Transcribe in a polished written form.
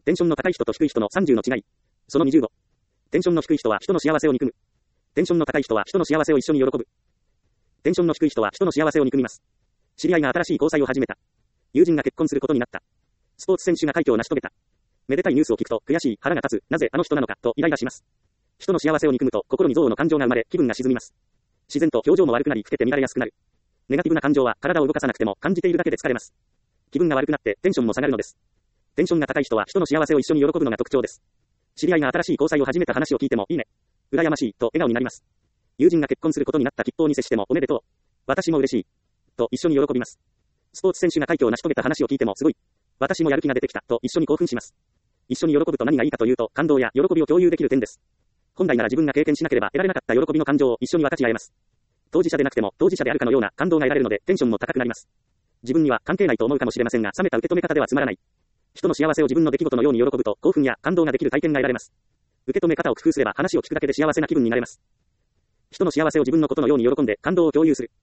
テンションの高い人と低い人の30の違い。その20度。テンションの低い人は人の幸せを憎む。テンションの高い人は人の幸せを一緒に喜ぶ。テンションの低い人は人の幸せを憎みます。知り合いが新しい交際を始めた。友人が結婚することになった。スポーツ選手が快挙を成し遂げた。めでたいニュースを聞くと悔しい、腹が立つ、なぜあの人なのかとイライラします。人の幸せを憎むと心に憎悪の感情が生まれ気分が沈みます。自然と表情も悪くなり老けて乱れやすくなる。ネガティブな感情は体を動かさなくても感じているだけで疲れます。気分が悪くなってテンションも下がるのです。テンションが高い人は人の幸せを一緒に喜ぶのが特徴です。知り合いが新しい交際を始めた話を聞いてもいいね。羨ましいと笑顔になります。友人が結婚することになった吉報に接してもおめでとう。私も嬉しい。と一緒に喜びます。スポーツ選手が快挙を成し遂げた話を聞いてもすごい。私もやる気が出てきたと一緒に興奮します。一緒に喜ぶと何がいいかというと感動や喜びを共有できる点です。本来なら自分が経験しなければ得られなかった喜びの感情を一緒に分かち合えます。当事者でなくても当事者であるかのような感動が得られるのでテンションも高くなります。自分には関係ないと思うかもしれませんが冷めた受け止め方ではつまらない。人の幸せを自分の出来事のように喜ぶと興奮や感動ができる体験が得られます。受け止め方を工夫すれば話を聞くだけで幸せな気分になれます。人の幸せを自分のことのように喜んで感動を共有する。